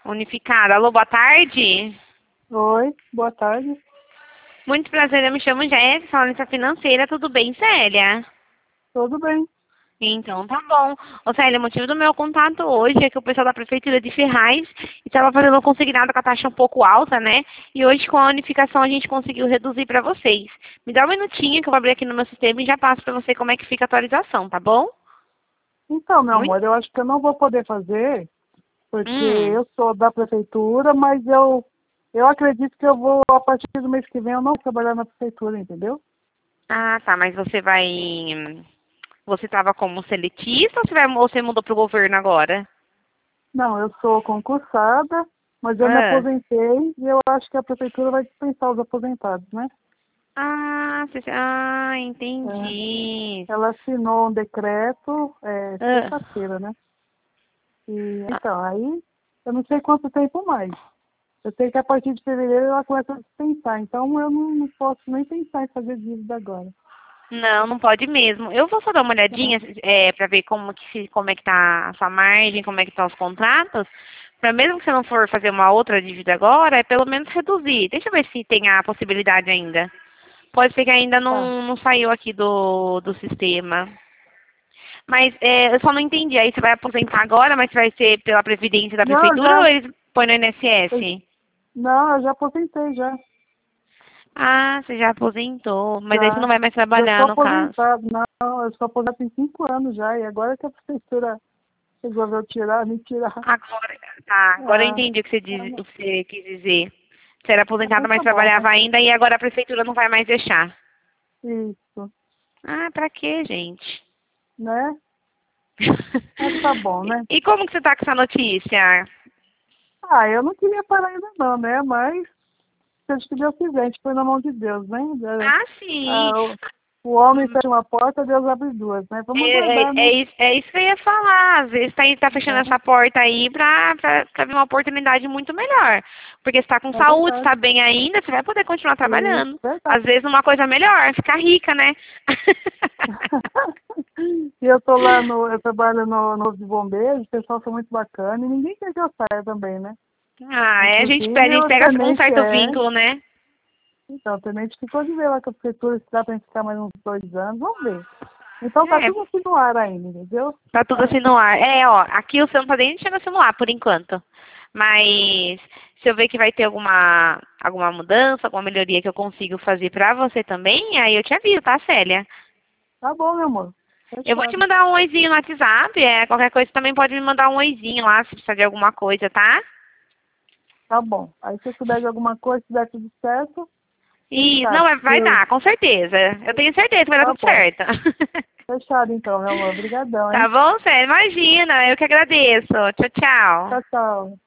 Unificada. Alô, boa tarde. Oi, boa tarde. Muito prazer, eu me chamo Jéssica, sou analista financeira. Tudo bem, Célia? Tudo bem? Então, tá bom. Ô, Célia, o motivo do meu contato hoje é que o pessoal da Prefeitura de Ferraz estava fazendo um consignado com a taxa um pouco alta, né? E hoje, com a unificação, a gente conseguiu reduzir para vocês. Me dá um minutinho que eu vou abrir aqui no meu sistema e já passo para você como é que fica a atualização, tá bom? Então, meu Muito. amor, eu acho que eu não vou poder fazer, porque Hum. eu sou da prefeitura, mas eu acredito que eu vou, a partir do mês que vem, eu não vou trabalhar na prefeitura, entendeu? Ah, tá, mas você vai... Você estava como seletista ou você mudou para o governo agora? Não, eu sou concursada, mas eu me Ah. aposentei e eu acho que a prefeitura vai dispensar os aposentados, né? Entendi. Ela assinou um decreto Ah, sexta-feira, né? E então, aí eu não sei quanto tempo mais. Eu sei que a partir de fevereiro ela começa a dispensar, então eu não posso nem pensar em fazer dívida agora. não, não pode mesmo. Eu vou só dar uma olhadinha para ver como é que tá a sua margem, como é que estão os contratos, para mesmo que você não for fazer uma outra dívida agora, é pelo menos reduzir. Deixa eu ver se tem a possibilidade ainda. Pode ser que ainda Tá. não saiu aqui do sistema. Mas eu só não entendi. Aí você vai aposentar agora, mas vai ser pela Previdência da Não, Prefeitura ou já. eles põem no eu- INSS? Não, eu já aposentei já. Ah, você já aposentou. Mas aí você não Já. vai mais Já trabalhar, estou no caso. aposentado. Não, eu sou aposentado tem 5 anos já. E agora que a prefeitura resolveu tirar, me tirar. Agora, tá, agora eu Ah, entendi o que você quis dizer. Você era aposentada, então mas tá bom, né? trabalhava ainda e agora a prefeitura não vai mais deixar. Isso. Ah, pra quê, gente? Né? Mas tá bom, né? E como que você tá com essa notícia? Ah, eu não queria parar ainda não, né? Mas seja o que Deus quiser, a gente põe na mão de Deus, né? Ah, sim. Ah, o homem fecha uma porta, Deus abre duas, né? Vamos É, aguardar, né? é isso que eu ia falar. Às vezes tá fechando essa porta aí pra vir uma oportunidade muito melhor. Porque você tá com É saúde, verdade. está bem ainda, você vai poder continuar Isso, trabalhando. verdade. Às vezes uma coisa melhor, ficar rica, né? E eu tô lá eu trabalho no Corpo de Bombeiros, o pessoal são muito bacana e ninguém quer que eu saia também, né? Ah, é, a Inclusive gente o pega com um tenente certo vínculo, né? então, o tenente ficou de ver lá com a prefeitura, se dá pra gente ficar mais uns 2 anos, vamos ver. Então tá É, tudo assim no ar ainda, entendeu? tá tudo assim no ar. É, ó, aqui o seu não tá nem chegando assim no ar, por enquanto. Mas se eu ver que vai ter alguma mudança, alguma melhoria que eu consigo fazer pra você também, aí eu te aviso, tá, Célia? Tá bom, meu amor. Eu vou te Fechado. mandar um oizinho no WhatsApp, qualquer coisa também pode me mandar um oizinho lá, se precisar de alguma coisa, tá? Tá bom. Aí se eu souber de alguma coisa, se der tudo certo, quem E não, sabe? vai dar, com certeza. Eu tenho certeza que vai dar Tá tudo bom. certo. Fechado então, meu amor. Obrigadão, Tá hein? bom, Célia? Imagina, eu que agradeço. Tchau, tchau. Tchau, tchau.